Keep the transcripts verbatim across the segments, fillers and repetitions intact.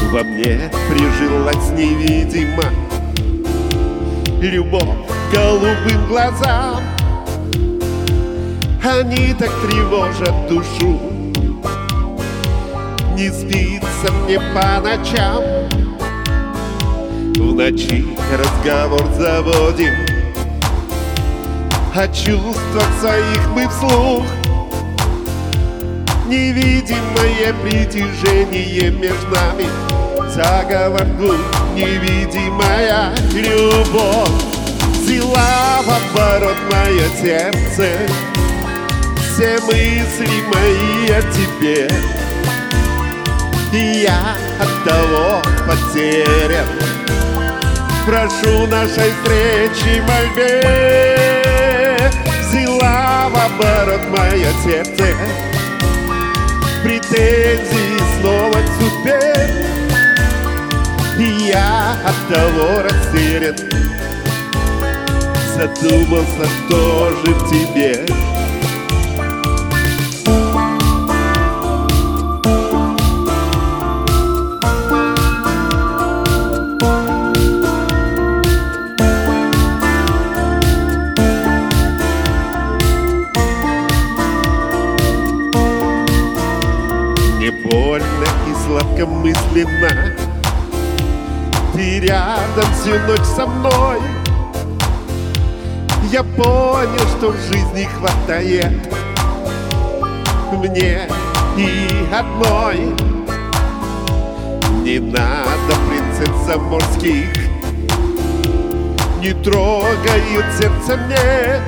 Во мне прижилась невидимо любовь к голубым глазам. Они так тревожат душу, не спится мне по ночам. В ночи разговор заводим о чувствах своих мы вслух. Невидимое притяжение между нами, заговор двух, невидимая любовь взяла в оборот мое сердце. Все мысли мои о тебе, и я оттого потерян. Прошу нашей встречи мольбе, взяла в оборот мое сердце. Претензии снова к судьбе, и я оттого растерян. Задумался, что же в тебе. Больно и сладкомысленно ты рядом всю ночь со мной. Я понял, что в жизни хватает мне и одной. Не надо принцесс заморских, не трогают сердце мне.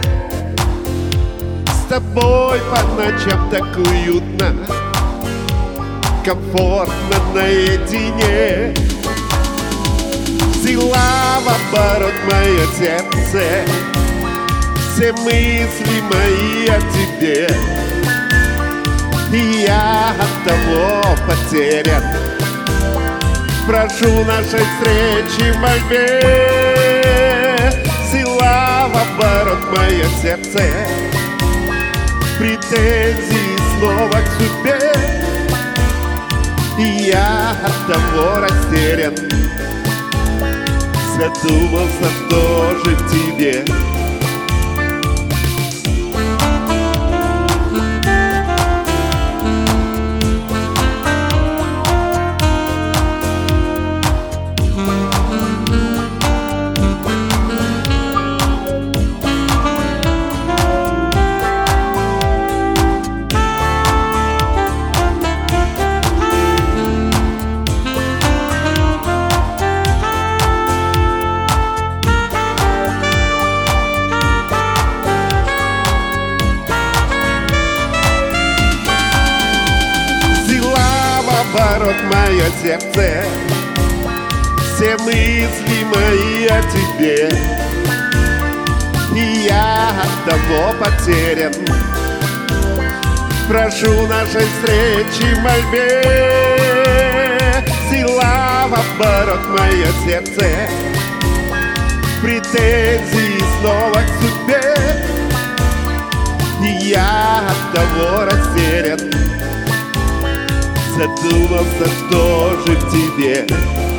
С тобой по ночам так уютно, комфортно наедине. Взяла в оборот мое сердце, все мысли мои о тебе, и я оттого потерян. Прошу нашей встречи мольбе, взяла в оборот мое сердце. Претензии снова к судьбе, и я оттого растерян. Задумался, что же в тебе. Оборот мое сердце, все мысли мои о тебе, и я оттого потерян. Прошу нашей встречи мольбе, взяла в оборот мое сердце. Претензии снова к судьбе, и я оттого растерян. Задумался, что же в тебе.